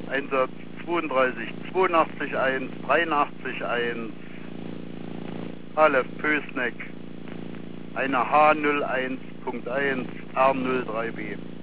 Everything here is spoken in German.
Einsatz 32, 82, 1, 83, 1, Aleph Pösneck, eine H01.1, R03B.